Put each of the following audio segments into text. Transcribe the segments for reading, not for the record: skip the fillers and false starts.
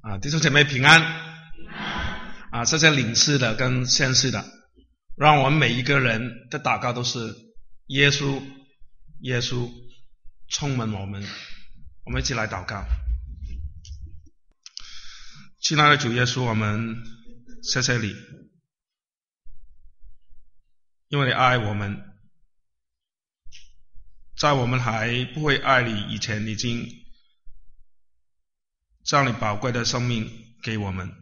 弟兄姐妹平安。这些领事的跟宣誓的，让我们每一个人的祷告都是耶稣，耶稣充满我们。我们一起来祷告。亲爱的主耶稣，我们谢谢你，因为你爱我们，在我们还不会爱你以前，已经将你宝贵的生命给我们。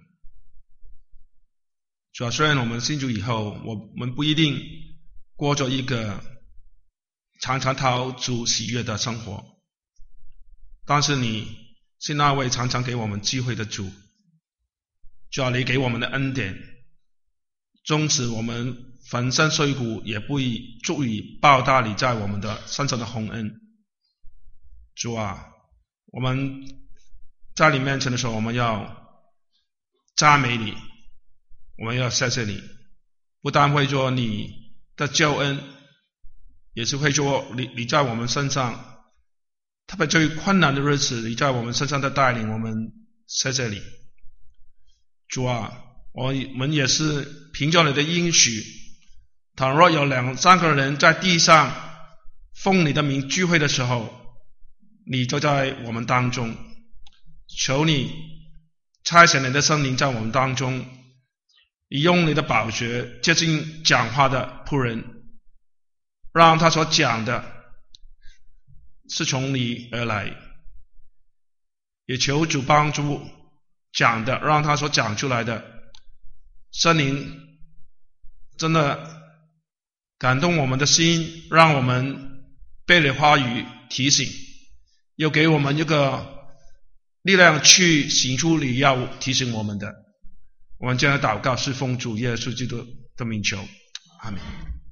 主要虽然我们信主以后，我们不一定过着一个常常讨主喜悦的生活，但是你是那位常常给我们机会的主。主要你给我们的恩典，纵使我们粉身碎骨，也不足以报答你在我们的身上的宏恩。主啊，我们在你面前的时候，我们要赞美你，我们要谢谢你，不但会做你的救恩，也是会做你在我们身上，特别最困难的日子，你在我们身上的带领，我们谢谢你。主啊，我们也是凭着你的应许，倘若有2-3个人在地上奉你的名聚会的时候，你就在我们当中。求你差遣你的圣灵在我们当中，你用你的宝血接近讲话的仆人，让他所讲的是从你而来，也求主帮助讲的，让他所讲出来的圣灵真的感动我们的心，让我们被你话语提醒，又给我们一个力量去行出你要提醒我们的。我们这样的祷告是奉主耶稣基督的名求，阿们。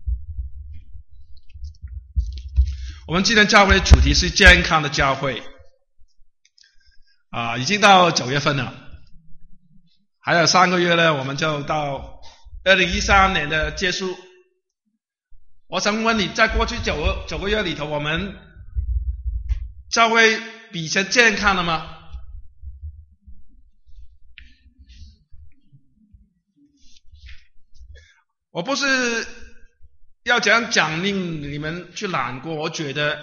我们今天教会的主题是健康的教会。已经到9月份了，还有3个月呢，我们就到2013年的结束。我想问你，在过去9个月里头，我们教会比以前健康了吗？我不是要这样讲令你们去难过，我觉得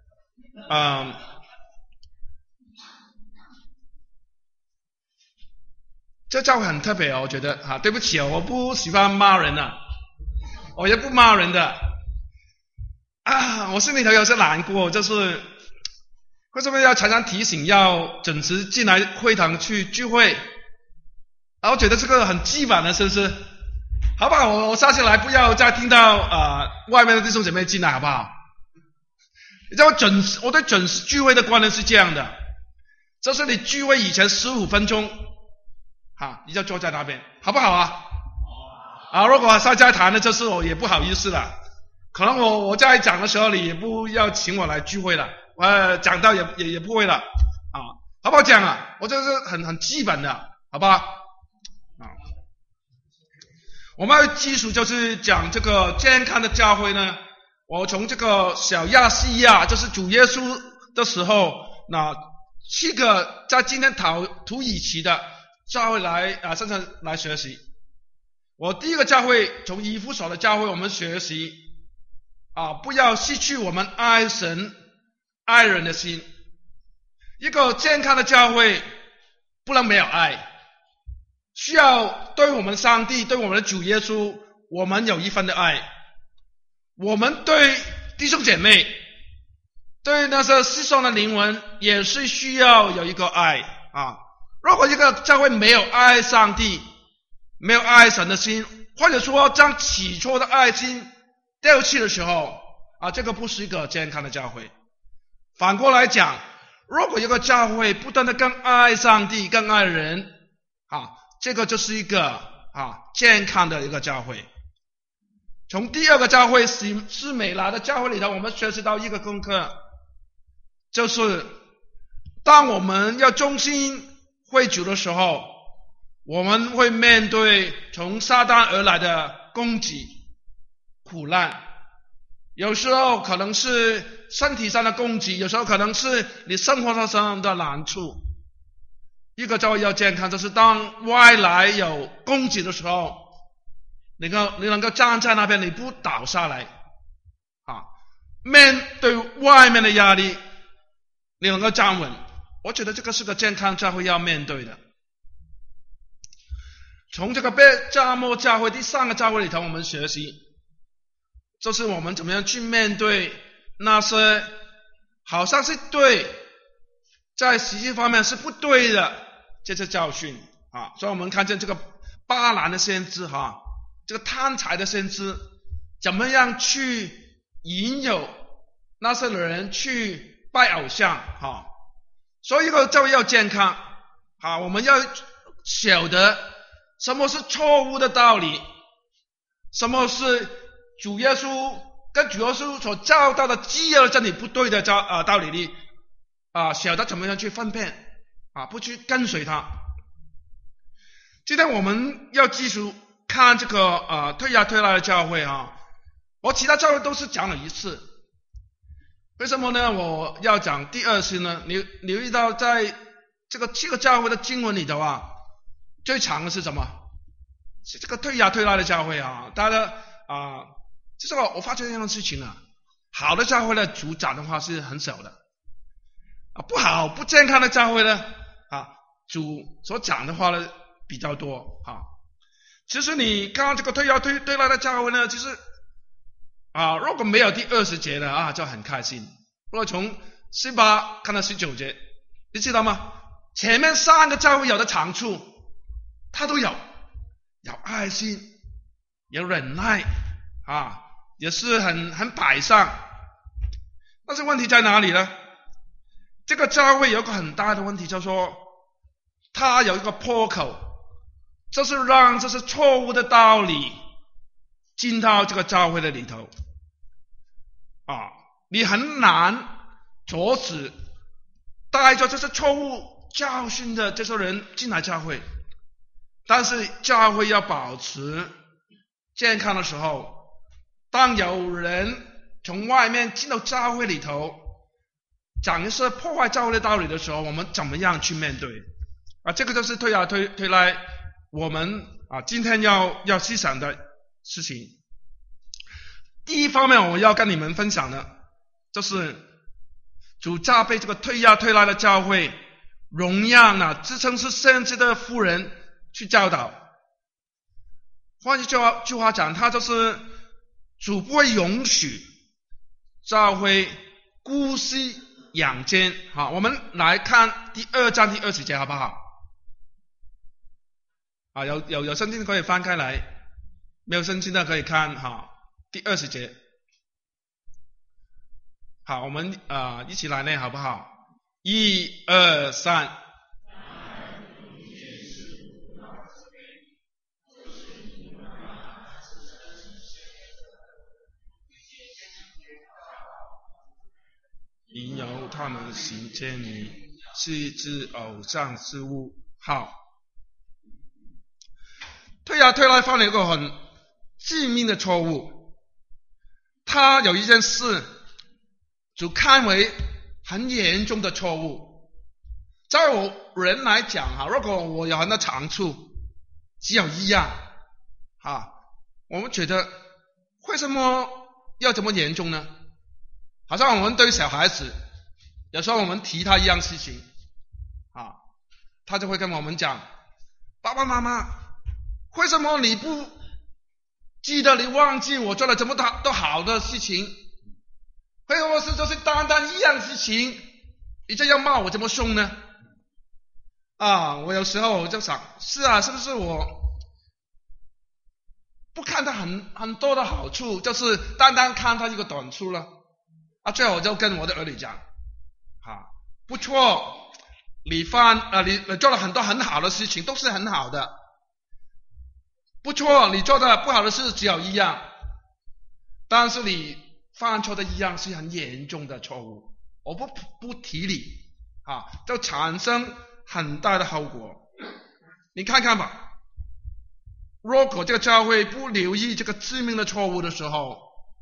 这教会很特别我觉得对不起我不喜欢骂人我也不骂人的我心里头有些难过，就是为什么要常常提醒要准时进来会堂去聚会我觉得这个很基本的，是不是？好不好？我下次来不要再听到外面的弟兄姐妹进来，好不好？你知道我对准时聚会的观念是这样的，就是你聚会以前15分钟你就坐在那边，好不好如果再谈的，就是我也不好意思了，可能我在讲的时候你也不要请我来聚会了，我讲到也不会了好不好讲我这是很基本的，好不好？我们的基础就是讲这个健康的教会呢，我从这个小亚细亚，就是主耶稣的时候，那7个在今天土耳其的教会来身上来学习。我第一个教会从以弗所的教会，我们学习不要失去我们爱神爱人的心。一个健康的教会不能没有爱，需要对我们上帝，对我们的主耶稣，我们有一份的爱。我们对弟兄姐妹，对那些世上的灵魂，也是需要有一个爱如果一个教会没有爱上帝，没有爱神的心，或者说将起初的爱心丢弃的时候这个不是一个健康的教会。反过来讲，如果一个教会不断的更爱上帝，更爱人这个就是一个健康的一个教会。从第二个教会斯美拉的教会里头，我们学习到一个功课，就是当我们要忠心会主的时候，我们会面对从撒旦而来的攻击苦难，有时候可能是身体上的攻击，有时候可能是你生活上的难处。 一个教会要健康，就是当外来有攻击的时候，你能够站在那边，你不倒下来啊！面对外面的压力，你能够站稳。我觉得这个是个健康教会要面对的。从这个被扎莫教会第3个教会里头，我们学习，就是我们怎么样去面对那些好像是对，在实际方面是不对的这些教训啊。所以我们看见这个巴兰的先知这个贪财的先知怎么样去引诱那些人去拜偶像所以一个教会要健康我们要晓得什么是错误的道理，什么是主耶稣跟主耶稣所教导的基督真理不对的道理里晓得怎么样去分辨不去跟随他。今天我们要继续看这个推拉的教会我其他教会都是讲了一次，为什么呢？我要讲第2次呢？你留意到在这个7个教会的经文里头最长的是什么？是这个推拉的教会大家就是我发觉这样的事情好的教会呢，主讲的话是很少的不好不健康的教会呢主所讲的话呢比较多其实你看这个推拉的教会呢，其实如果没有第20节的就很开心。如果从18看到19节，你知道吗？前面3个教会有的长处，它都有爱心，有忍耐也是很摆上。但是问题在哪里呢？这个教会有个很大的问题，就是说它有一个破口，就是让这些错误的道理进到这个教会的里头你很难阻止带着这些错误教训的这些人进来教会。但是教会要保持健康的时候，当有人从外面进到教会里头讲一些破坏教会的道理的时候，我们怎么样去面对这个就是推来我们今天要思想的事情。第一方面我要跟你们分享的就是主加被这个推拉的教会容让自称是先知的妇人去教导。换一句话讲，他就是主不会允许教会姑息养奸我们来看第2章第20节好不好有圣经可以翻开来，没有圣经的可以看第20节。好，我们一起来念好不好？1、2、3。引诱他们行奸淫，是之偶像之物。好，推拉犯了一个很致命的错误。他有一件事就看为很严重的错误。在我人来讲如果我有很多长处，只有一样我们觉得为什么要这么严重呢？好像我们对小孩子，有时候我们提他一样事情他就会跟我们讲，爸爸妈妈，为什么你不记得你忘记我做了这么多好的事情？为什么是就是单单一样事情你这样骂我这么凶呢？我有时候我就想，是是不是我不看他很多的好处，就是单单看他一个短处了最后我就跟我的儿女讲不错，你做了很多很好的事情，都是很好的，不错，你做的不好的事只有一样，但是你犯错的一样是很严重的错误，我不提你就产生很大的后果。你看看吧，如果这个教会不留意这个致命的错误的时候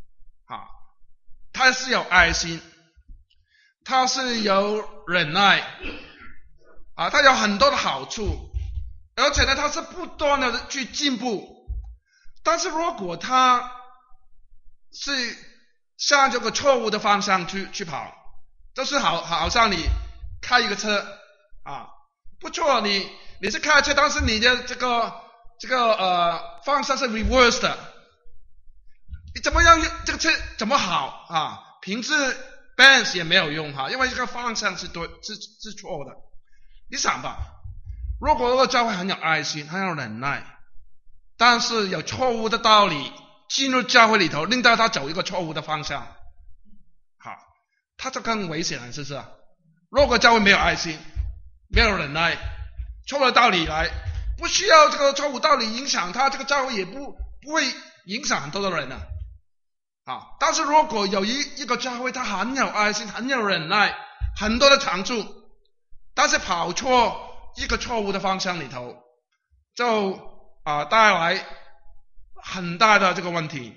他是有爱心，他是有忍耐它有很多的好处，而且呢，它是不断的去进步。但是如果它是向这个错误的方向去跑，就是好像你开一个车不错，你是开车，但是你的这个方向是 reverse 的，你怎么样这个车怎么好平时 balance 也没有用因为这个方向是错的。你想吧，如果这个教会很有爱心，很有忍耐，但是有错误的道理进入教会里头，令到他走一个错误的方向，他就更危险了，是不是？如果教会没有爱心，没有忍耐，错误的道理来，不需要这个错误道理影响他，这个教会也不会影响很多的人但是如果有一个教会，他很有爱心，很有忍耐，很多的长处，但是跑错一个错误的方向里头，就带来很大的这个问题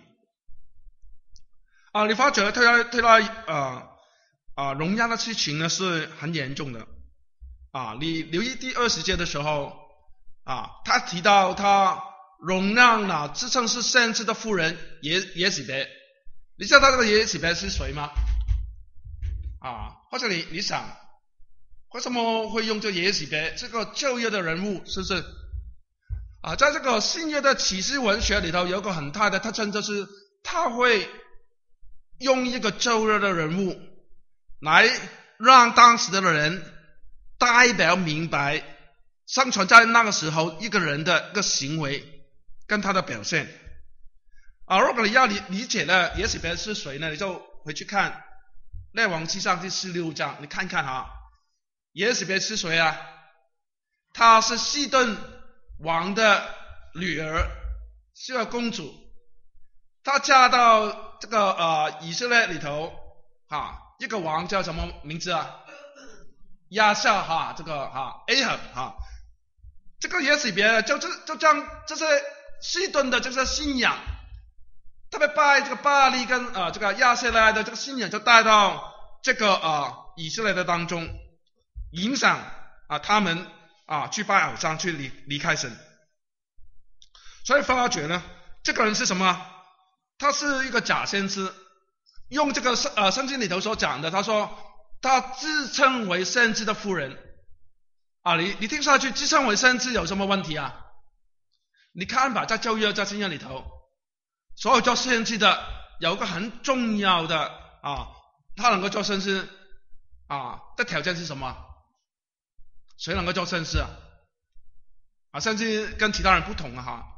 你发觉对他荣耀的事情呢是很严重的你留意第20节的时候他提到他荣耀了自称是先知的妇人耶洗别。你知道他这个耶洗别是谁吗？或者你想为什么会用这耶洗别这个旧约的人物，是不是在这个新约的启示文学里头有个很大的特征，就是他会用一个旧约的人物来让当时的人代表明白生存在那个时候一个人的一个行为跟他的表现如果你要理解了耶洗别是谁呢，你就回去看列王纪上第16章，你看看耶洗别是谁她是西顿王的女儿，是个公主，她嫁到这个以色列里头一个王叫什么名字亚夏这个Ahab这个耶洗别就将这些西顿的这些信仰，特别拜这个巴力跟这个亚瑟拉的这个信仰，就带到这个以色列的当中，影响他们去拜偶像，去离开神。所以发觉呢，这个人是什么？他是一个假先知，用这个圣经里头所讲的，他说他自称为先知的妇人你听下去，自称为先知有什么问题你看吧，在旧约在新约里头，所有做先知的有一个很重要的他能够做先知的条件是什么？谁能够做先知先知跟其他人不同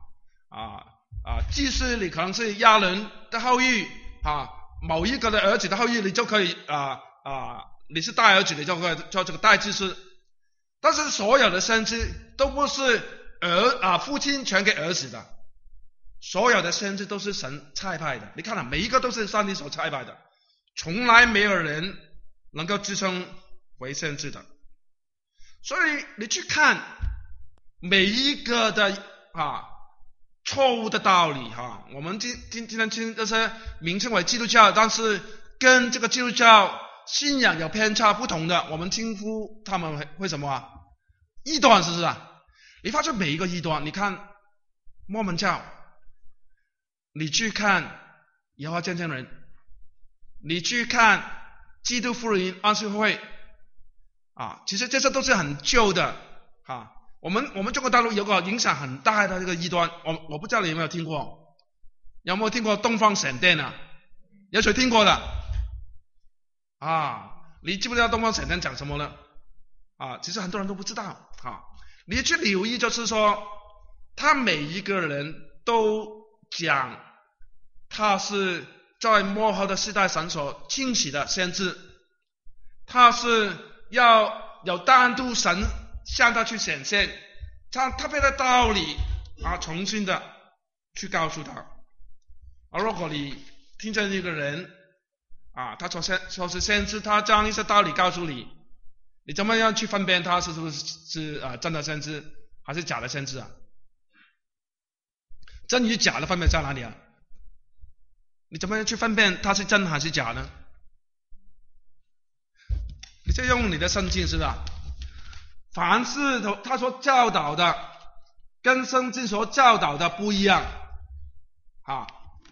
祭司你可能是亚伦的后裔某一个的儿子的后裔，你就可以你是大儿子，你就可以做这个大祭司。但是所有的先知都不是父亲传给儿子的，所有的先知都是神差派的。你看每一个都是上帝所差派的，从来没有人能够自称为先知的。所以你去看每一个的错误的道理我们今天听这些名称为基督教，但是跟这个基督教信仰有偏差不同的，我们称呼他们为什么异端，是不是你发现每一个异端，你看摩门教，你去看耶和华见证人，你去看基督福音安息会其实这些都是很旧的我们中国大陆有个影响很大的这个异端，我不知道你有没有听过，有没有听过东方闪电有谁听过的你知不知道东方闪电讲什么呢其实很多人都不知道你去留意，就是说他每一个人都讲他是在末后的世代神所兴起的先知，他是要有单独神向他去显现，将特别的道理重新的去告诉他如果你听见一个人他说是先知，他将一些道理告诉你，你怎么样去分辨他是不是真的先知还是假的先知真与假的分辨在哪里你怎么样去分辨他是真还是假呢？你就用你的圣经，是吧？ 凡是他所教导的跟圣经所教导的不一样啊，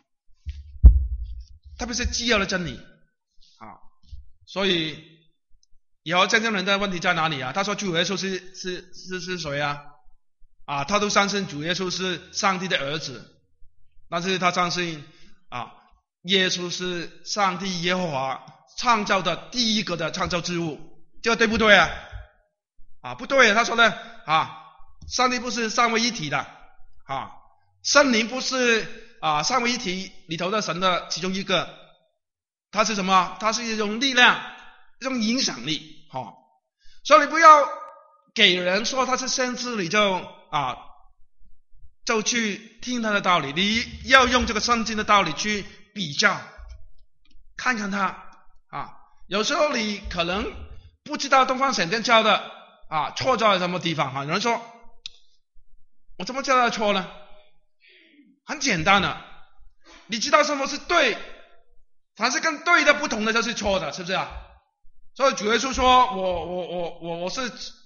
特别是基要的真理啊，所以以后真正人的问题在哪里啊？他说主耶稣是谁啊？啊，他都相信主耶稣是上帝的儿子，但是他相信啊，耶稣是上帝耶和华创造的第一个的创造之物，这对不对啊？啊，不对，他说呢啊，上帝不是三位一体的啊，圣灵不是啊三位一体里头的神的其中一个，它是什么？它是一种力量，一种影响力，所以你不要给人说他是先知，你就去听他的道理，你要用这个圣经的道理去比较，看看他啊，有时候你可能不知道东方闪电教的错在什么地方有人说我怎么知道他错呢？很简单的，你知道什么是对，凡是跟对的不同的就是错的，是不是啊？所以主耶稣说我是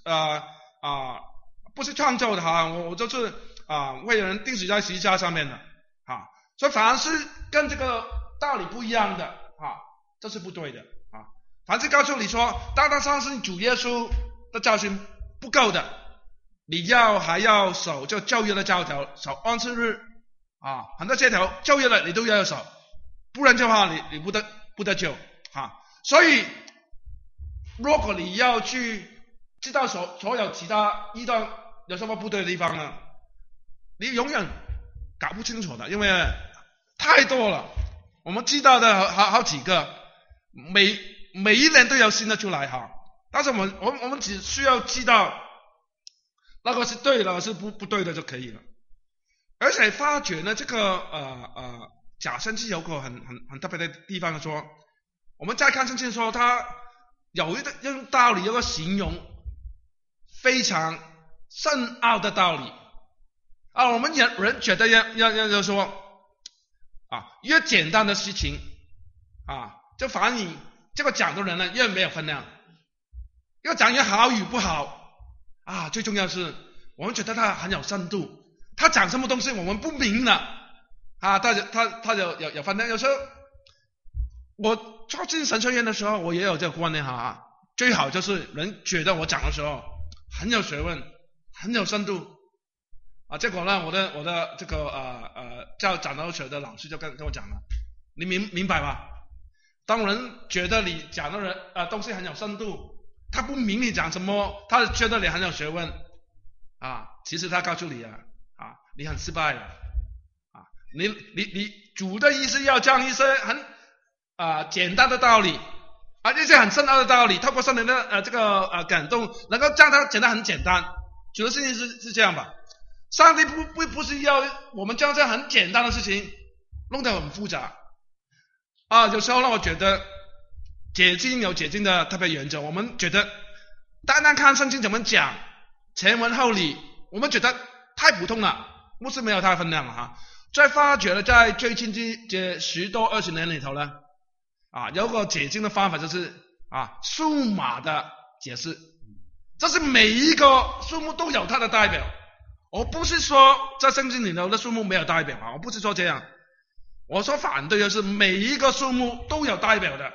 不是创造的我就是为人钉死在十字架上面的所以凡是跟这个道理不一样的这是不对的凡是告诉你说单单相信主耶稣的教训不够的，你还要守这旧约的教条，守安息日很多这条旧约的你都要守，不然的话你不得救所以如果你要去知道所有其他异端有什么不对的地方呢，你永远搞不清楚的，因为太多了，我们知道的好几个，每一年都有新的出来但是我们只需要知道那个是对的，那个是不对的就可以了。而且发觉呢，这个假圣经有个很特别的地方说，我们再看圣经说它有一个道理，有个形容非常深奥的道理我们人觉得要说越简单的事情就反而你这个讲的人呢越没有分量，越讲越好与不好最重要是我们觉得他很有深度，他讲什么东西我们不明了他就有分量。有时候我做进神学院的时候，我也有这个观念最好就是人觉得我讲的时候很有学问，很有深度结果呢，我的这个教讲道学的老师就跟我讲了，你明白吧？当人觉得你讲的东西很有深度，他不明你讲什么，他觉得你很有学问其实他告诉你你很失败了你主的意思要讲一些很简单的道理一些很深奥的道理，透过圣灵的这个感动，能够让它讲得很简单。主的事情是这样吧？上帝不是要我们将这很简单的事情弄得很复杂有时候让我觉得解经有解经的特别原则，我们觉得单单看圣经怎么讲前文后理，我们觉得太普通了，牧师没有太分量了再发觉了在最近这10多20年里头呢有个解经的方法，就是数码的解释，这是每一个数目都有它的代表。我不是说在圣经里头的数目没有代表我不是说这样，我说反对的是每一个数目都有代表的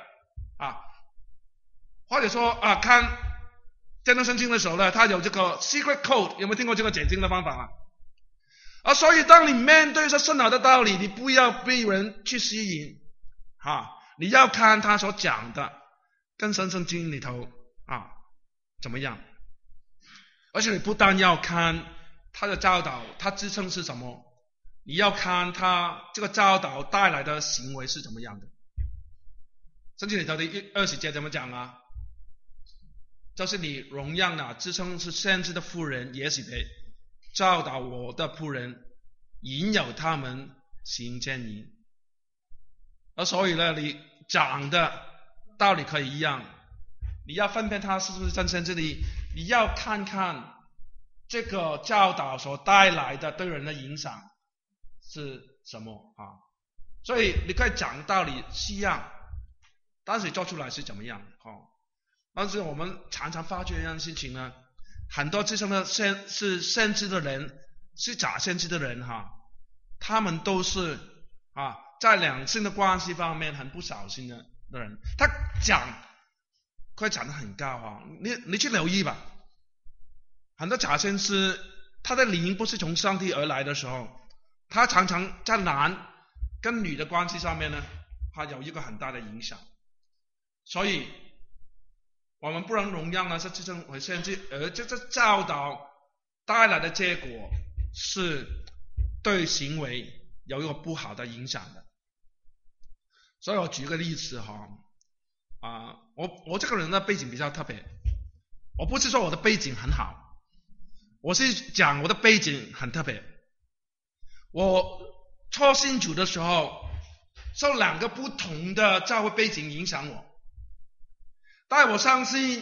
或者说看见到圣经的时候呢，它有这个 secret code， 有没有听过这个解经的方法所以当你面对这深奥的道理，你不要被人去吸引你要看他所讲的跟圣经里头怎么样，而且你不但要看他的教导他支撑是什么，你要看他这个教导带来的行为是怎么样的。圣经里头的20节怎么讲就是你容让自称是先知的妇人耶洗别教导我的仆人，引诱他们行奸淫。所以呢，你讲的道理可以一样，你要分辨他是不是真先知，你要看看这个教导所带来的对人的影响是什么所以你可以讲道理是一样，但是做出来是怎么样但是我们常常发觉一样事情呢， 很多自称的是先知的人，是假先知的人他们都是在两性的关系方面很不小心的人，他会讲得很高你去留意吧，很多假先知他的灵不是从上帝而来的时候，他常常在男跟女的关系上面呢，他有一个很大的影响。所以我们不能容让那些自称为先知，而这教导带来的结果是对行为有一个不好的影响的。所以我举个例子我这个人的背景比较特别，我不是说我的背景很好，我是讲我的背景很特别。我初信主的时候，受2个不同的教会背景影响我。但我相信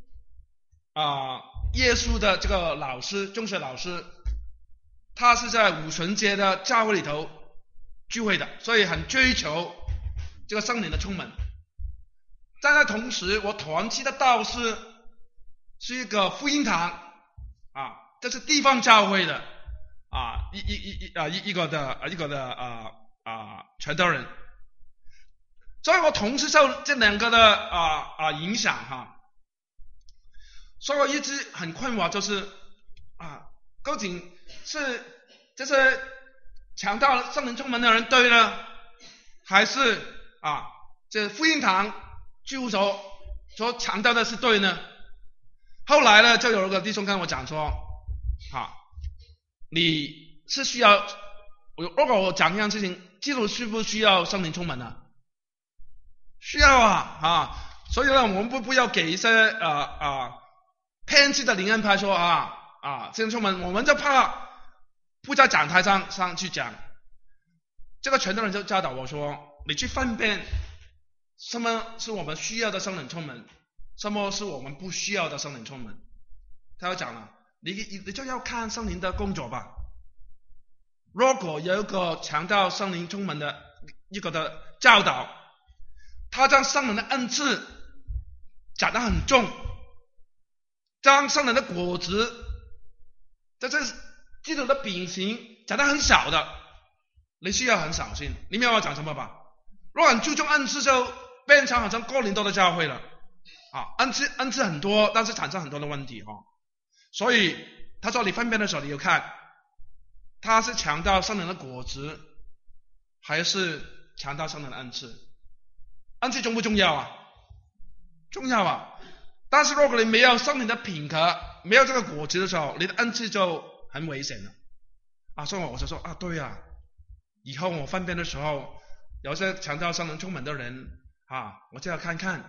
耶稣的这个老师，中学老师，他是在五旬节的教会里头聚会的，所以很追求这个圣灵的充满。在那同时，我团契的道士是一个福音堂这是地方教会的一个的传道人。所以我同时受这2个的影响所以我一直很困惑，就是究竟是这些强调圣灵充满的人对呢，还是这福音堂居务所强调的是对呢？后来呢，就有一个弟兄跟我讲说你是需要，如果我讲一样事情，基督需不需要圣灵充满呢？需要所以呢，我们不要给一些偏激的灵恩派说圣灵充满，我们就怕不在讲台上去讲。这个传道人就教导我说，你去分辨什么是我们需要的圣灵充满，什么是我们不需要的圣灵充满。他要讲了，你就要看圣灵的工作吧。如果有一个强调圣灵充满的一个的教导，他将圣灵的恩赐讲得很重，将圣灵的果子，这是基督的秉行讲得很小的，你需要很小心。你明白我讲什么吧？如果很注重恩赐，就变成好像哥林多的教会了恩赐很多，但是产生很多的问题所以他说你分辨的时候，你要看他是强调圣灵的果子，还是强调圣灵的恩赐。恩赐重不重要重要但是如果你没有圣灵的品格，没有这个果子的时候，你的恩赐就很危险了所以我就说对以后我分辨的时候，有些强调圣灵充满的人我就要看看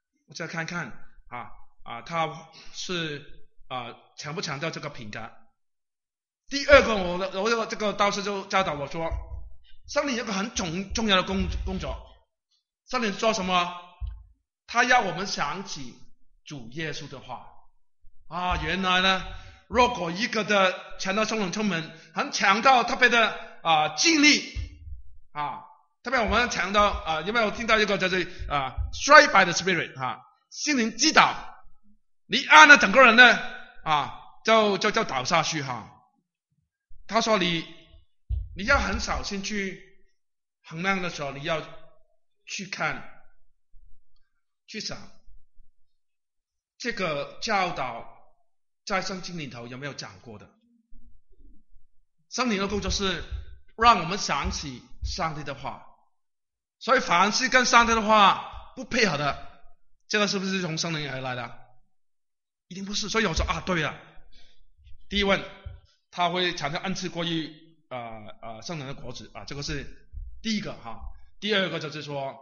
他是强不强调这个品格。第二个，我这个道士就教导我说，圣灵有个很重要的工作。圣灵做什么？他要我们想起主耶稣的话原来呢，如果一个的强调圣灵充满，很强调特别的经历特别我们强调有没有听到一个叫做Strike by the Spirit 心灵击倒，你按了整个人呢就倒下去他说你要很小心去衡量的时候，你要去看去想这个教导在圣经里头有没有讲过的。圣灵的工作是让我们想起上帝的话，所以凡是跟上帝的话不配合的，这个是不是从圣灵而来的？一定不是。所以我说对了，第一问他会强调恩赐过于圣灵的果子这个是第一个第二个就是说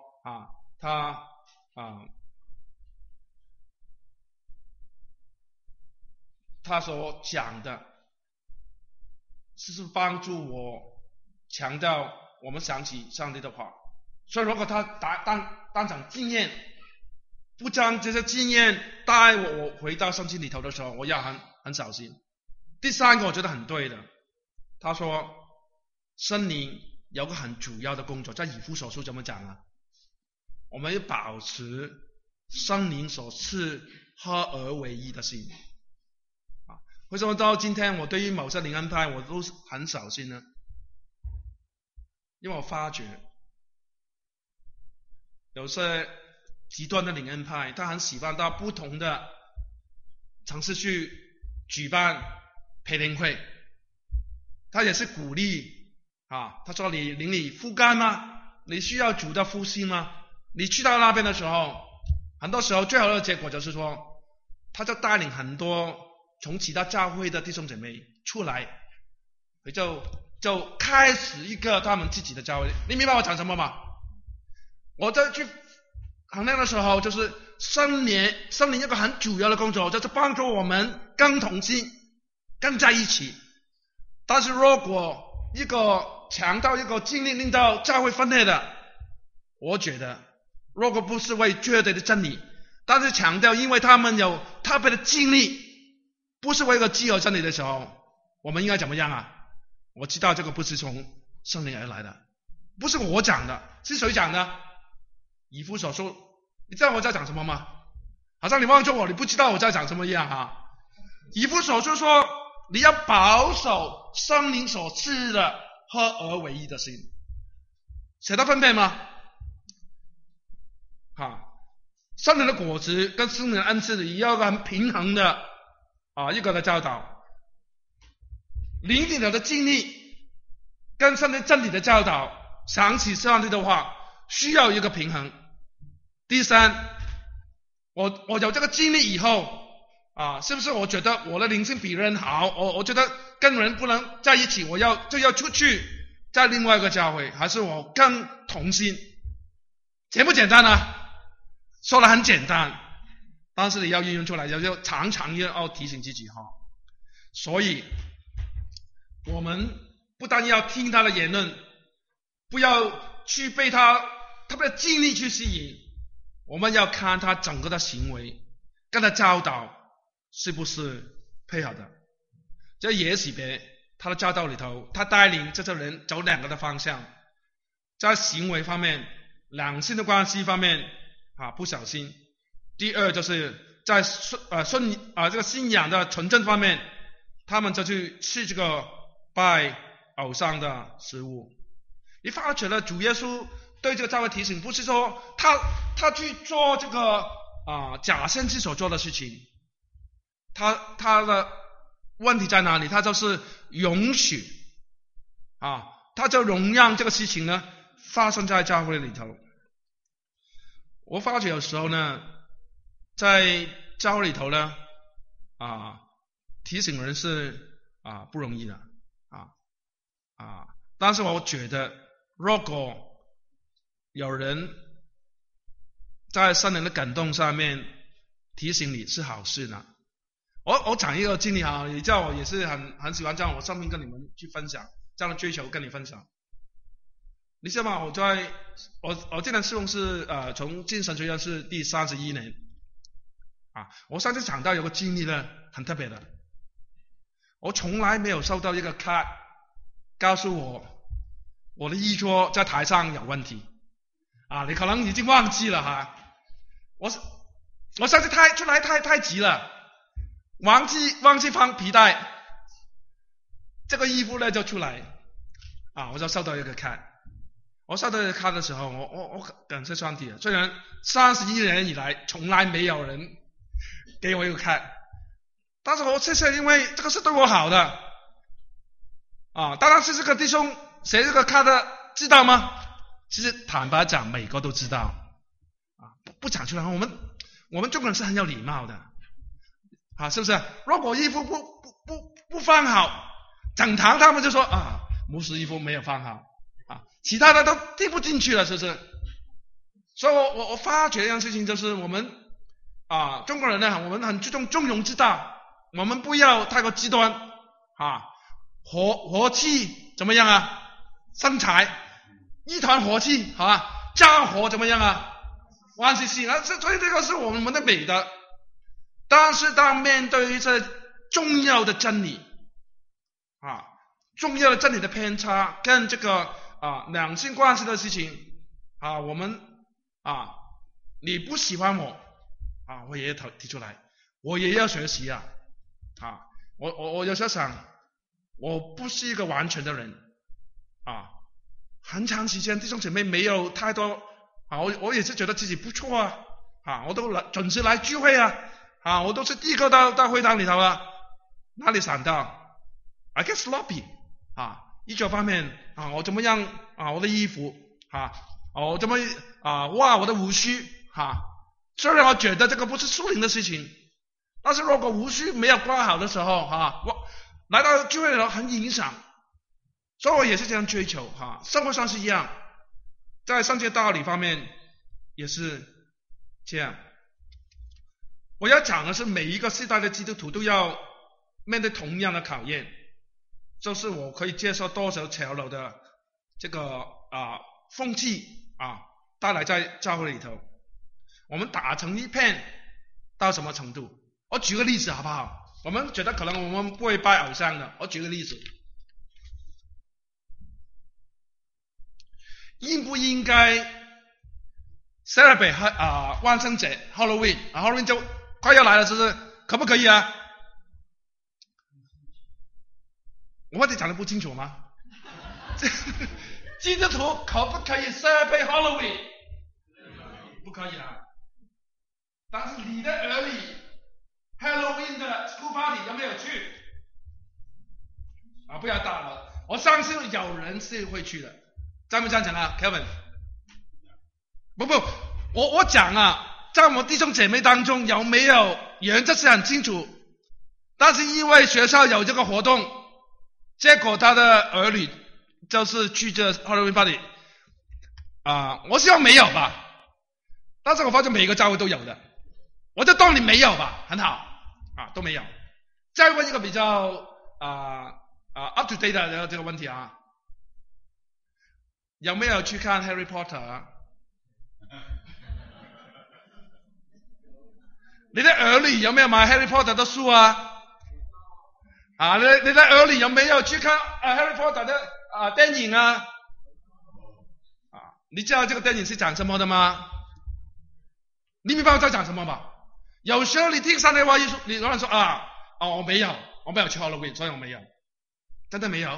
他所讲的是帮助我强调我们想起上帝的话。所以如果他当场经验不将这些经验带我回到圣经里头的时候，我要很小心。第三个我觉得很对的，他说圣灵有个很主要的工作，在以弗所书怎么讲我们要保持圣灵所赐合而为一的心为什么到今天我对于某些灵恩派我都是很小心呢？因为我发觉有些极端的灵恩派，他很喜欢到不同的城市去举办培灵会，他也是鼓励他说你灵里枯干吗？你需要主的复兴吗？你去到那边的时候，很多时候最好的结果就是说，他就带领很多从其他教会的弟兄姐妹出来，就开始一个他们自己的教会。你明白我讲什么吗？我在去衡量的时候，就是圣灵一个很主要的工作，就是帮助我们更同心，更在一起。但是如果一个强调一个经历令到教会分裂的，我觉得如果不是为绝对的真理，但是强调因为他们有特别的经历，不是为了既有真理的时候，我们应该怎么样啊？我知道这个不是从圣灵而来的，不是我讲的，是谁讲的？以弗所书。你知道我在讲什么吗？好像你忘记我，你不知道我在讲什么一样啊。以弗所书说，你要保守圣灵所赐的合而为一的心，谁的分配吗？圣灵的果子跟圣灵的恩赐也要一个很平衡的一个的教导，灵里的经历跟圣灵真理的教导，想起上帝的话，需要一个平衡。第三，我有这个经历以后是不是我觉得我的灵性比人好，我觉得跟人不能在一起，我要出去在另外一个教会，还是我更同心？简不简单呢？说的很简单，但是你要运用出来，要常常要提醒自己所以我们不但要听他的言论，不要去被他的经历去吸引，我们要看他整个的行为跟他教导是不是配合的。这也许他的教导里头，他带领这些人走两个的方向，在行为方面，两性的关系方面不小心。第二就是在这个信仰的纯正方面，他们就去吃这个拜偶像的食物。你发觉了主耶稣对这个教会提醒，不是说他去做这个假先知所做的事情，他的问题在哪里？他就是允许他就容让这个事情呢发生在教会里头。我发觉有时候呢，在教会里头呢提醒人是不容易的但是我觉得如果有人在圣灵的感动上面提醒你是好事呢。我讲一个经历你知道我也是很喜欢这样我生命跟你们去分享，这样的追求跟你分享。你知道吗？我这年侍奉是从进神学院是第31年我上次讲到有个经历呢很特别的，我从来没有收到一个卡告诉我的衣着在台上有问题你可能已经忘记了我上次太急了，忘记放皮带，这个衣服呢就出来我就收到一个卡。我收到这个卡的时候，我感谢上帝，虽然31年以来从来没有人给我一个卡，但是我谢谢，因为这个是对我好的当然是这个弟兄写这个卡的知道吗？其实坦白讲每个都知道不讲出来，我们中国人是很有礼貌的是不是？如果衣服不放好，整堂他们就说牧师衣服没有放好其他的都听不进去了，是不是？所以我发觉一样事情，就是我们中国人呢，我们很注重中庸之道，我们不要太过极端火气怎么样生财一团火气家火怎么样万事兴所以这个是我们的美德。但是当面对一些重要的真理重要的真理的偏差跟这个两性关系的事情我们你不喜欢我也要提出来，我也要学习我有时候想，我不是一个完全的人啊，很长时间弟兄姐妹没有太多啊，我也是觉得自己不错啊，我都准时来聚会啊，我都是第一个到会堂里头哪里想到 I get sloppy 啊，衣着方面啊，我怎么样啊，我的衣服啊，我怎么啊，哇，我的胡须虽然我觉得这个不是属灵的事情，但是如果胡须没有刮好的时候我来到聚会的时候很影响，所以我也是这样追求生活上是一样，在圣洁道理方面也是这样。我要讲的是每一个世代的基督徒都要面对同样的考验，就是我可以接受多少潮流的这个风气带来在教会里头，我们打成一片到什么程度？我举个例子好不好？我们觉得可能我们不会拜偶像的，我举个例子，应不应该 celebrate 万圣节 Halloween 就快要来了，是不是？可不可以啊？我问题讲得不清楚吗？基督徒可不可以 celebrate Halloween？ 不可以啊。但是你的儿女 Halloween 的 school party 有没有去？不要打了，我相信有人是会去的，赞不赞成啊 ，Kevin？ 不，我讲在我们弟兄姐妹当中有没有人这是很清楚，但是因为学校有这个活动，结果他的儿女就是去这 Halloween party 我希望没有吧，但是我发现每一个教会都有的，我就当你没有吧，很好都没有。再问一个比较up to date 的这个问题有没有去看 Harry Potter？ 你的儿女有没有买 Harry Potter 的书你的儿女有没有去看Harry Potter 的电影你知道这个电影是讲什么的吗？你明白我在讲什么吧？有时候你听上帝话你突然说我没有去 Halloween， 所以我没有，真的没有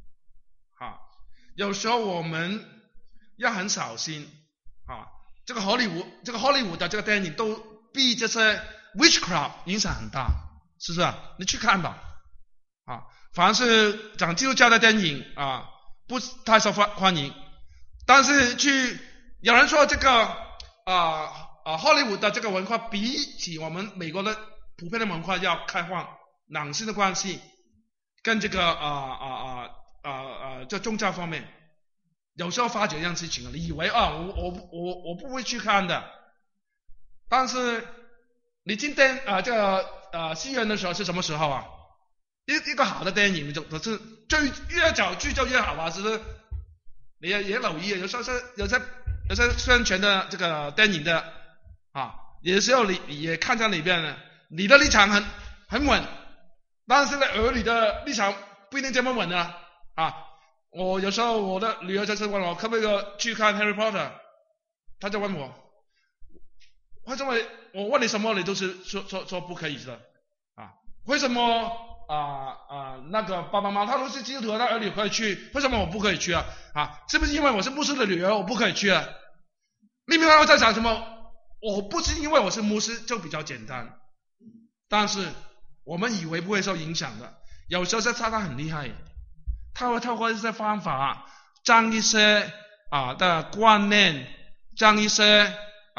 有时候我们要很小心这个 Hollywood 的这个电影都被这些 witchcraft 影响很大，是不是你去看吧反而是讲基督教的电影不太受欢迎，但是有人说这个Hollywood 的这个文化比起我们美国的普遍的文化要开放，两性的关系跟这个这宗教方面，有时候发觉一样事情你以为我不会去看的，但是你今天这个西元的时候是什么时候一个好的电影就是越早去就越好是不是？你也留意有些宣传的这个电影的有时候你也看在里边了，你的立场很稳，但是呢儿女的立场不一定这么稳我有时候我的女儿就是问我可不可以去看 Harry Potter， 她就问我为什么我问你什么你都是说不可以的为什么那个爸爸妈妈他都是基督徒，他儿女可以去，为什么我不可以去是不是因为我是牧师的女儿我不可以去你明白我在讲什么？我不是因为我是牧师就比较简单，但是我们以为不会受影响的，有时候是撒旦很厉害，他会透过一些方法将一些的观念，将一些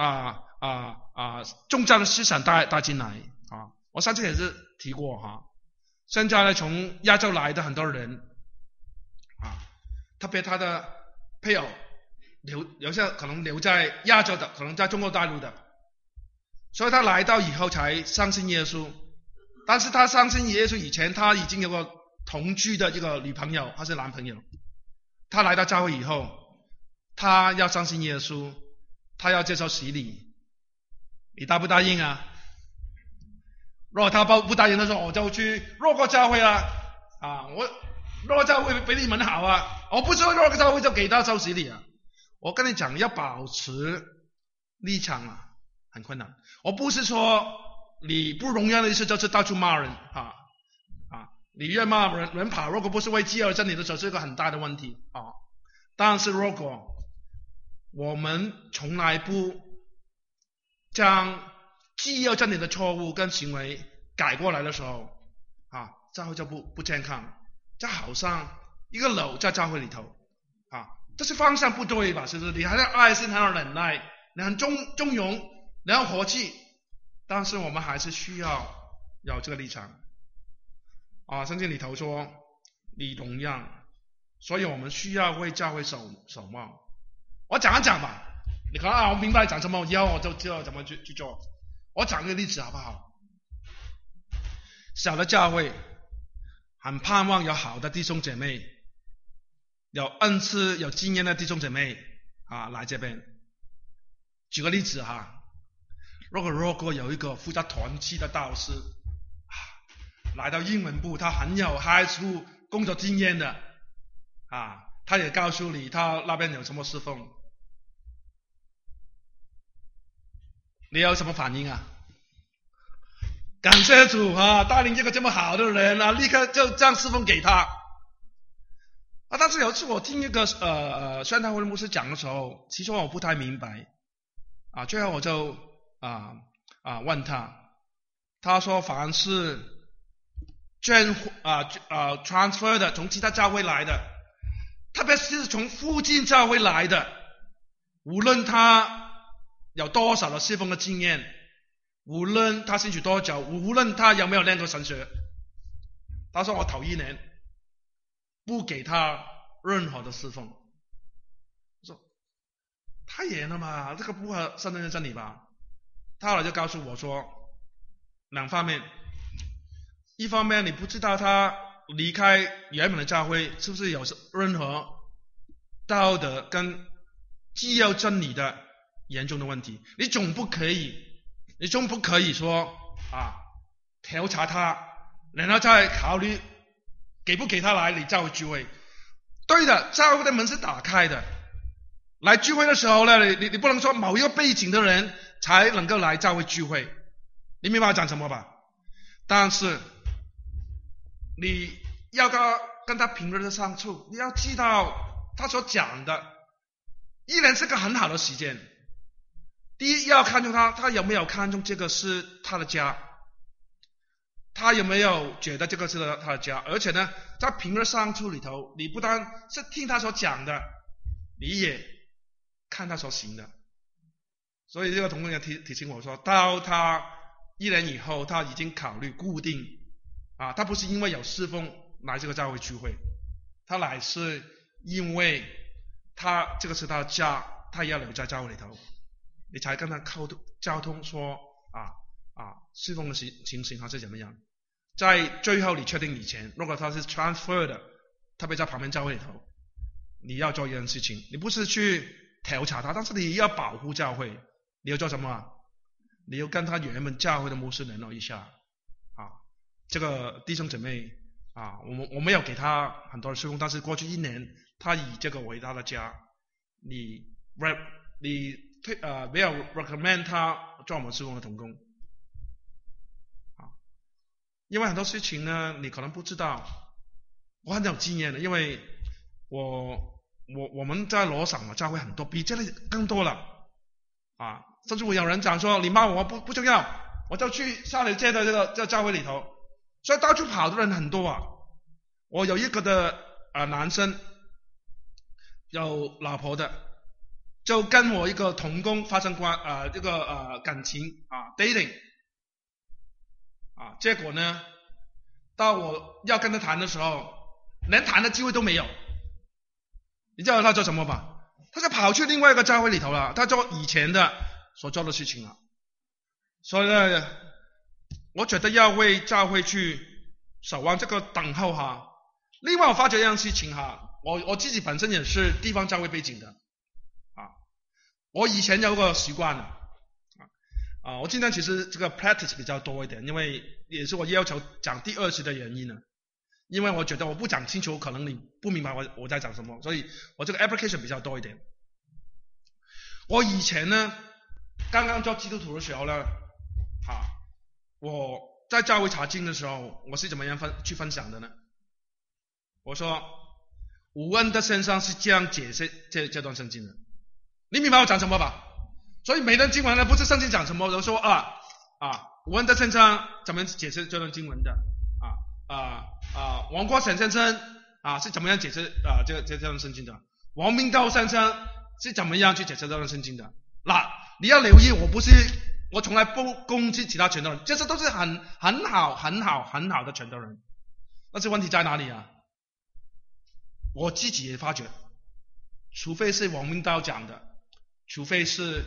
宗教的思想带进来我上次也是提过现在呢从亚洲来的很多人特别他的配偶有些可能留在亚洲的，可能在中国大陆的，所以他来到以后才相信耶稣，但是他相信耶稣以前他已经有个同居的一个女朋友还是男朋友，他来到教会以后他要相信耶稣，他要接受洗礼，你答不答应如果他不答应的时候我就去弱国教会我弱国教会比你们好我不说弱国教会就给他受洗礼我跟你讲要保持立场很困难，我不是说你不荣耀的意思就是到处骂人你越骂人跑，如果不是为饥饿真理的时候，是一个很大的问题啊。但是如果我们从来不将饥饿真理的错误跟行为改过来的时候啊，教会就不健康，就好像一个楼在教会里头啊，这是方向不对吧？是不是？你还要爱心，还要忍耐，你很中庸，你要和气，但是我们还是需要有这个立场啊。圣经里头说你容让，所以我们需要为教会守望。我讲一讲吧，你可能我明白讲什么，以后我就知道怎么去做。我讲个例子好不好？小的教会很盼望有好的弟兄姐妹，有恩赐有经验的弟兄姐妹啊来这边。举个例子哈，如果有一个负责团契的导师来到英文部，他很有 high school 工作经验的啊，他也告诉你他那边有什么侍奉，你有什么反应啊？感谢主啊，带领这个这么好的人啊，立刻就这样侍奉给他啊。但是有一次我听一个宣道会的牧师讲的时候，其实我不太明白啊，最后我就问他说凡是transfer 的从其他教会来的，特别是从附近教会来的，无论他有多少的侍奉的经验，无论他信主多久，无论他有没有念过神学，他说我头1年不给他任何的侍奉。我说太严了嘛，这个不合圣经的真理吧？他后来就告诉我说2方面，一方面你不知道他离开原本的教会是不是有任何道德跟既要真理的严重的问题，你总不可以说调查他，然后再考虑给不给他来你教会聚会。对的，教会的门是打开的，来聚会的时候呢，你不能说某一个背景的人才能够来教会聚会，你明白我讲什么吧？但是你要跟他平日的相处，你要知道他所讲的依然是个很好的时间。第一要看重他有没有看重这个是他的家，他有没有觉得这个是他的家，而且呢在平日相处里头，你不单是听他所讲的，你也看他所行的。所以这个同工也提醒我说，到他1年以后，他已经考虑固定他不是因为有侍奉来这个教会聚会，他乃是因为他这个是他的家，他也要留在教会里头，你才跟他交通说侍奉的情形还是怎么样。在最后你确定以前，如果他是 transfer 的，特别在旁边教会里头，你要做一件事情，你不是去调查他，但是你要保护教会。你要做什么？你要跟他原本教会的牧师联络一下这个弟兄姊妹我没有给他很多的侍奉，但是过去1年他以这个为他的家，你没有 recommend 他做我们侍奉的同工因为很多事情呢你可能不知道，我很有经验的，因为我们在罗省教会很多，比这里更多了甚至有人讲说你骂我不重要，我就去下里街的这个教会里头，所以到处跑的人很多我有一个的男生有老婆的，就跟我一个同工发生这个感情dating结果呢到我要跟他谈的时候，连谈的机会都没有。你知道他做什么吧？他就跑去另外一个教会里头了，他做以前的所做的事情了。所以呢我觉得要为教会去守望这个等候另外我发觉一样事情我自己本身也是地方教会背景的我以前有个习惯我今天其实这个 practice 比较多一点，因为也是我要求讲第2次的原因呢，因为我觉得我不讲清楚可能你不明白我在讲什么，所以我这个 application 比较多一点。我以前呢刚刚做基督徒的时候呢我在教会查经的时候，我是怎么样去分享的呢？我说伍恩德先生是这样解释这段圣经的，你明白我讲什么吧？所以每段经文呢，不是圣经讲什么，我都说伍恩德先生怎么解释这段经文的王国成先生是怎么样解释这段圣经的？王明道先生是怎么样去解释这段圣经的？你要留意，我从来不攻击其他传道人，这些都是很好的传道人。但是问题在哪里啊？我自己也发觉，除非是王明道讲的，除非是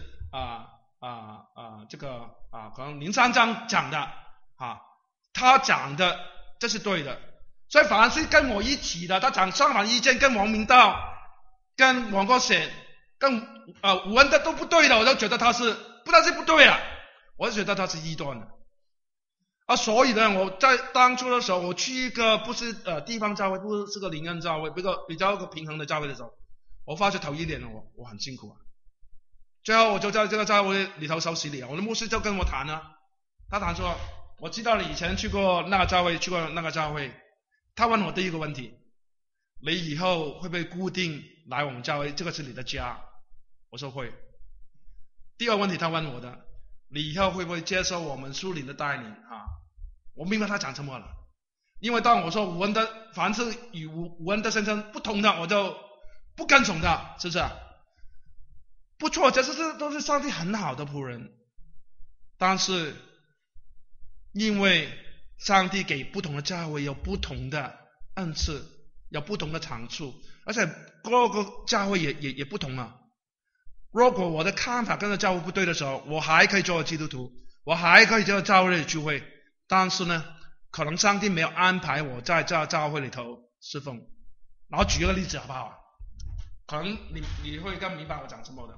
可能林三章讲的他讲的这是对的，所以反而是跟我一起的，他讲相反意见，跟王明道、跟王国显、跟伍恩德都不对的，我就觉得他是不但是不对了，我就觉得他是异端的。所以呢，我在当初的时候，我去一个不是地方教会，不是个灵恩教会，比较个平衡的教会的时候，我发觉头一年我很辛苦啊。最后我就在这个教会里头受洗礼啊，我的牧师就跟我谈啊，他谈说，我知道你以前去过那个教会，他问我第一个问题，你以后会不会固定来我们教会？这个是你的家？我说会。第二个问题他问我的，你以后会不会接受我们属灵的带领我明白他讲什么了，因为当我说伍恩德凡是与伍恩德先生不同的，我就不跟从他，是不是不错，这都是上帝很好的仆人，但是因为上帝给不同的教会有不同的恩赐，有不同的长处，而且各个教会也不同啊。如果我的看法跟着教会不对的时候，我还可以做基督徒，我还可以做教会的聚会，但是呢，可能上帝没有安排我在这教会里头侍奉。然后举一个例子好不好？可能你会更明白我讲什么的。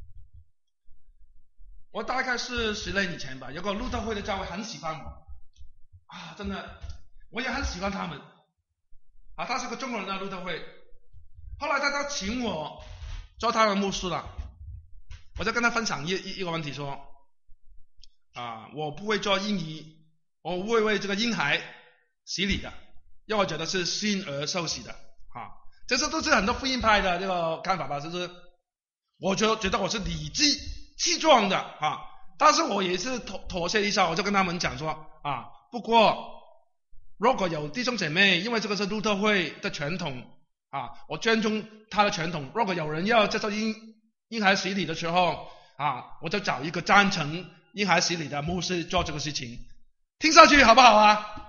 我大概是10年以前吧，有个路德会的教会很喜欢我真的，我也很喜欢他们他是个中国人的路德会，后来他请我做他的牧师了，我就跟他分享一个问题说我不会做婴儿，我不会为这个婴孩洗礼的，因为我觉得是信而受洗的这些都是很多福音派的这个看法吧，就是我觉得我是理直气壮的但是我也是妥协一下，我就跟他们讲说不过如果有弟兄姐妹，因为这个是路德会的传统我尊重他的传统，如果有人要接受婴孩洗礼的时候我就找一个赞成婴孩洗礼的牧师做这个事情，听上去好不好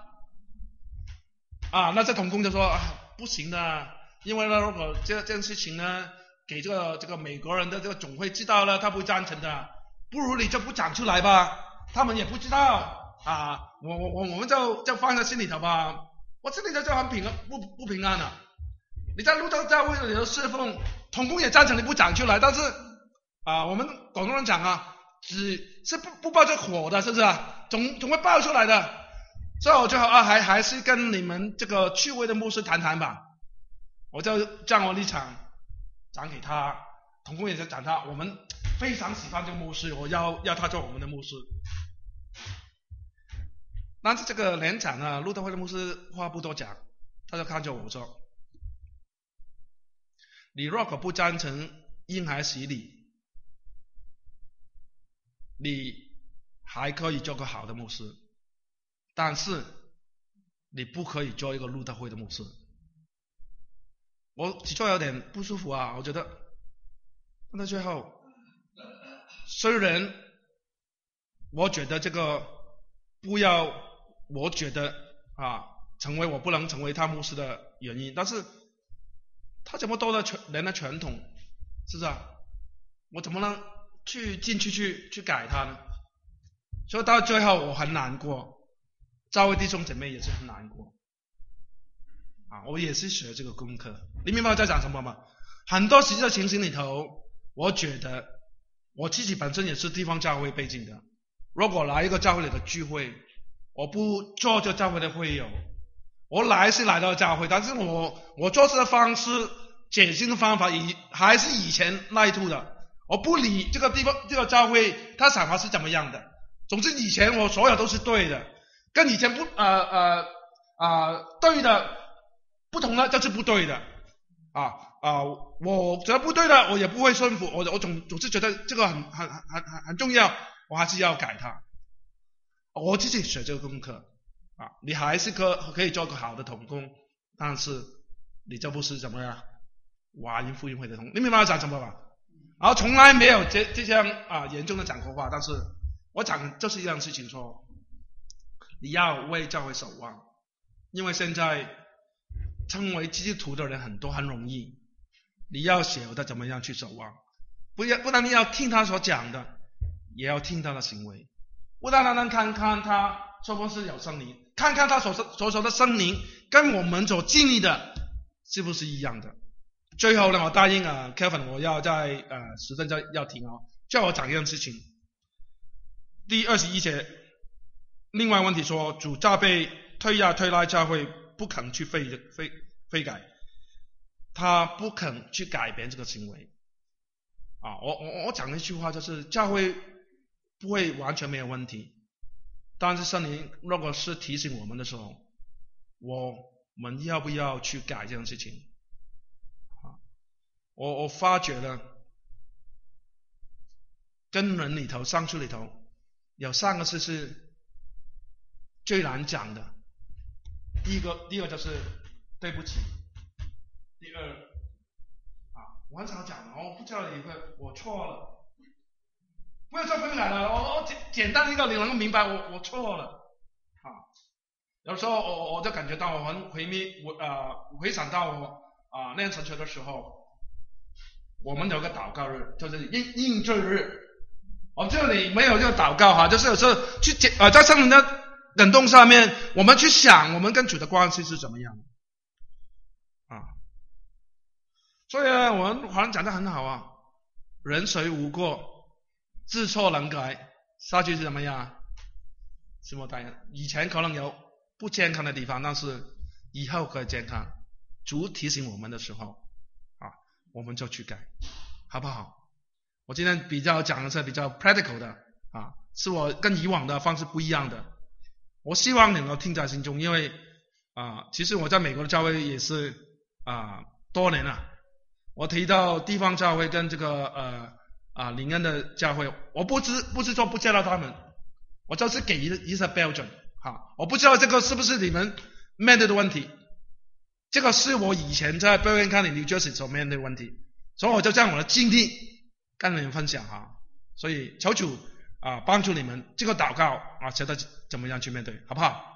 那这同工就说不行的，因为呢如果这件事情呢给这个美国人的这个总会知道了，他不会赞成的，不如你就不讲出来吧，他们也不知道我们就放在心里头吧。我心里头就很不平安了。你在路德教会里头侍奉，同工也赞成你不讲出来，但是我们广东人讲只是不抱着火的，是不是总会爆出来的。所以我就还是跟你们这个趣味的牧师谈谈吧。我就将我立场讲给他，同工也是讲他，我们非常喜欢这个牧师，我要他做我们的牧师。但是这个联场路德会的牧师话不多讲，他就看着我说，你若可不赞成婴孩洗礼，你还可以做个好的牧师，但是你不可以做一个路德会的牧师。我起初有点不舒服我觉得到最后，虽然我觉得这个不要我觉得成为我不能成为他牧师的原因，但是他这么多的人的传统，是不是我怎么能去改他呢？所以到最后我很难过，教会弟兄姐妹也是很难过我也是学这个功课。你明白我在讲什么吗？很多实际的情形里头，我觉得我自己本身也是地方教会背景的，如果来一个教会里的聚会，我不做这教会的会友，我来到教会，但是我做事的方式、解经的方法还是以前那一套的，我不理这个地方这个教会他想法是怎么样的，总之以前我所有都是对的。 跟以前对的不同的就是不对的我觉得不对的我也不会顺服，我总是觉得这个很重要，我还是要改它。我自己学这个功课你还是可以做个好的同工，但是你就不是怎么样华人福音会的同工，你明白我讲什么吧？然后从来没有这样严重的讲过话，但是我讲就是一样事情说，你要为教会守望，因为现在称为基督徒的人很多，很容易，你要晓得怎么样去守望，不但你要听他所讲的，也要听他的行为，不但能看看他是不是有圣灵，看看他所说的圣灵跟我们所经历的是不是一样的。最后呢，我答应Kevin 我要在10分钟要停叫我讲一件事情。第21节，另外问题说，主诈被推拉教会不肯去悔改，他不肯去改变这个行为我讲一句话，就是教会不会完全没有问题，但是圣灵如果是提醒我们的时候，我们要不要去改这件事情我发觉了跟人里头相处里头有3个事是最难讲的。第一个就是对不起，第二我很少讲我不知道我错了，不要再悔改了，我简单一个你能够明白我错了有时候我就感觉到我很回想到我念神学的时候，我们有个祷告日，就是应罪日。这里没有这个祷告就是有时候去在圣灵的感动上面，我们去想我们跟主的关系是怎么样所以呢，我们好像讲得很好人谁无过，知错能改，下去是怎么样？是么以前可能有不健康的地方，但是以后可以健康。主提醒我们的时候我们就去改，好不好？我今天比较讲的是比较 practical 的是我跟以往的方式不一样的。我希望你能够听在心中，因为其实我在美国的教会也是多年了。我提到地方教会跟这个灵恩的教会，我不是说不接纳他们，我就是给一些标准我不知道这个是不是你们面对的问题，这个是我以前在 Bergen County New Jersey 所面对的问题，所以我就将我的经历跟你们分享所以求主帮助你们这个祷告晓得怎么样去面对，好不好？